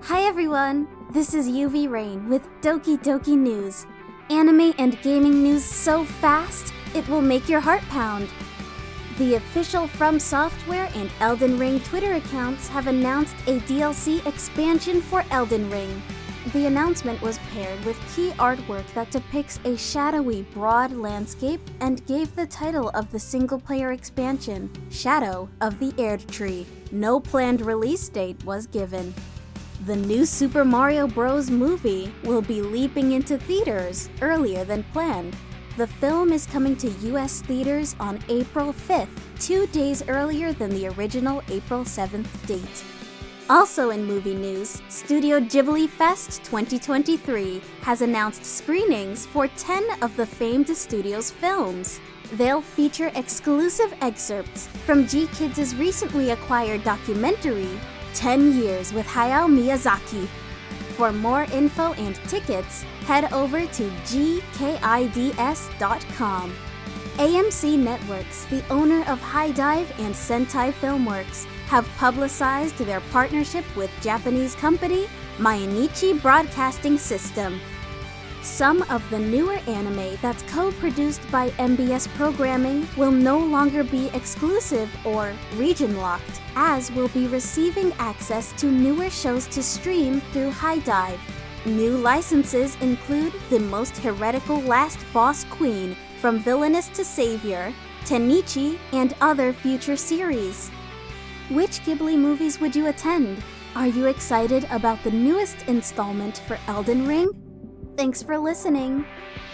Hi everyone, this is UV Rain with Doki Doki News. Anime and gaming news so fast, it will make your heart pound. The official From Software and Elden Ring Twitter accounts have announced a DLC expansion for Elden Ring. The announcement was paired with key artwork that depicts a shadowy, broad landscape and gave the title of the single-player expansion, Shadow of the Erdtree. No planned release date was given. The new Super Mario Bros. Movie will be leaping into theaters earlier than planned. The film is coming to US theaters on April 5th, 2 days earlier than the original April 7th date. Also in movie news, Studio Ghibli Fest 2023 has announced screenings for 10 of the famed studio's films. They'll feature exclusive excerpts from G-Kids' recently acquired documentary, 10 Years with Hayao Miyazaki. For more info and tickets, head over to gkids.com. AMC Networks, the owner of HIDIVE and Sentai Filmworks, have publicized their partnership with Japanese company Mainichi Broadcasting System. Some of the newer anime that's co-produced by MBS Programming will no longer be exclusive or region-locked, as will be receiving access to newer shows to stream through HIDIVE. New licenses include The Most Heretical Last Boss Queen from Villainous to Savior, Tennichi, and other future series. Which Ghibli movies would you attend? Are you excited about the newest installment for Elden Ring? Thanks for listening!